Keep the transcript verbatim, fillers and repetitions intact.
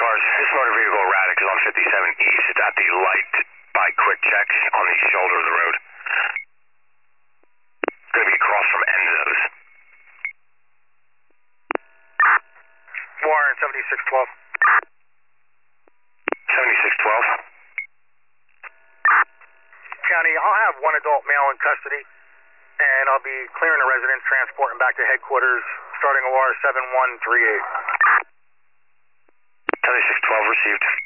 cars. This motor vehicle erratic is on fifty-seven East. It's at the light by Quick Check on the shoulder of the road. It's going to be across from Enzo's. Warren, seventy-six twelve. seventy-six twelve. County, I'll have one adult male in custody, and I'll be clearing the residence, transporting back to headquarters, starting O R seven one three eight. seventy-six twelve received.